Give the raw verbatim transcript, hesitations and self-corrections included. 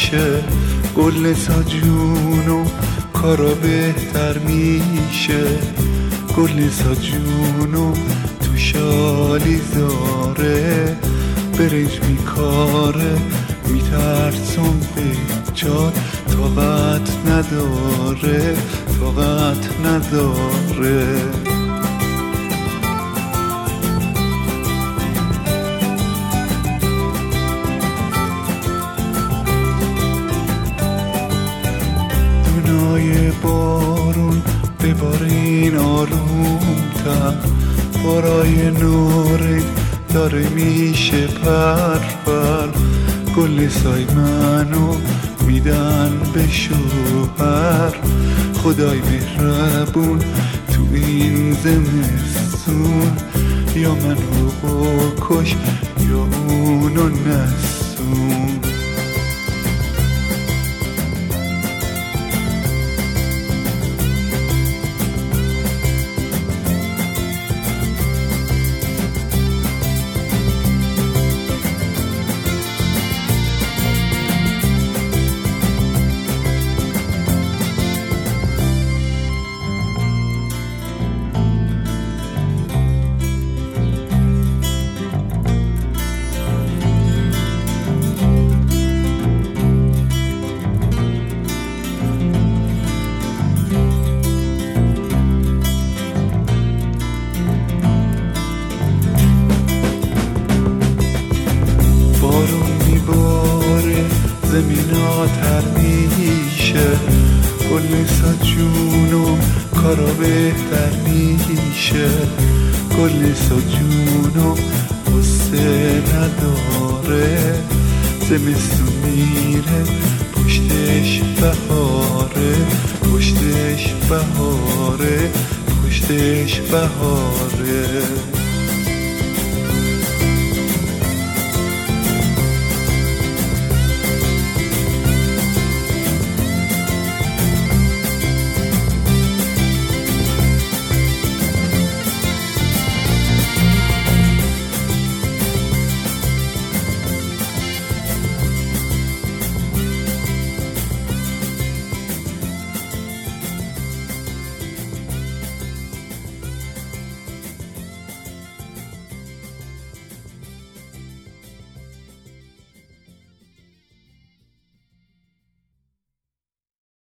میشه، گل جون و کارا بهتر میشه. گل جون و تو شالی زاره، برنج میکاره میترسم به جان، طاقت نداره طاقت نداره. دنیای بارون ببارین آرومتر، بارای نورک داره میشه پرپر. گل سای منو میدن به شوهر، خدای مهربون تو این زمستون، یا منو بکش یا اونو نسون. بارون میباره زمینا تر میشه، گل جون و کارا بهتر میشه. گل جون و غصه نداره، زمستون میره پشتش بهاره، پشتش بهاره، پشتش بهاره.